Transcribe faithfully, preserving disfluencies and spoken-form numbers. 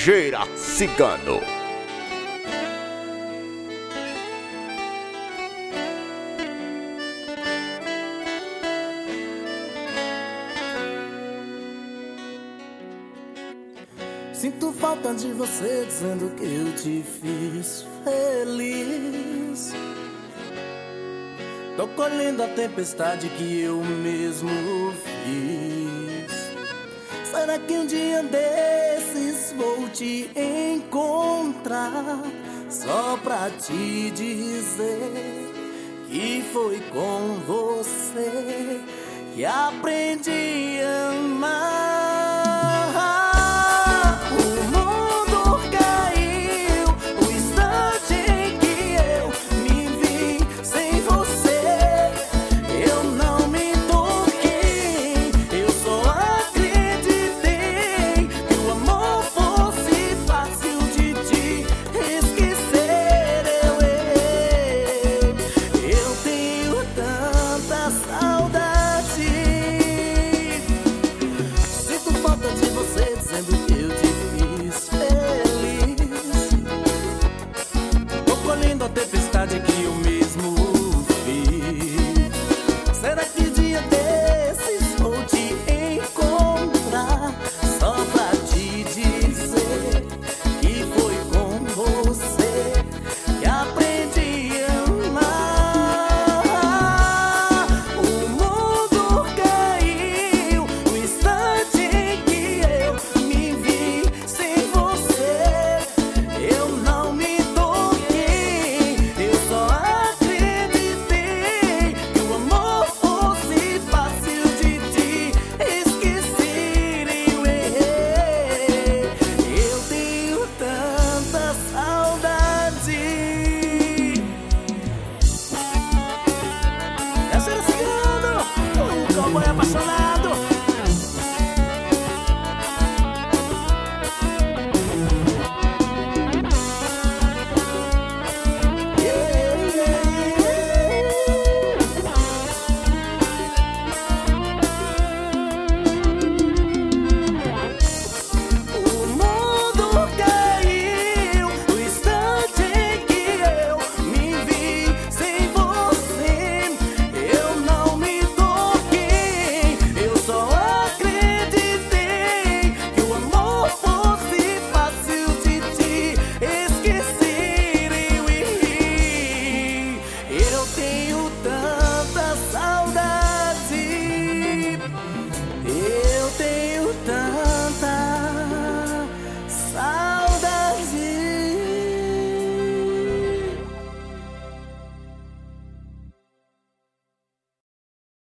Cheira Cigano. Sinto falta de você dizendo que eu te fiz feliz. Tô colhendo a tempestade que eu mesmo fiz. Será que um dia desses vou te encontrar só pra te dizer que foi com você que aprendi a amar?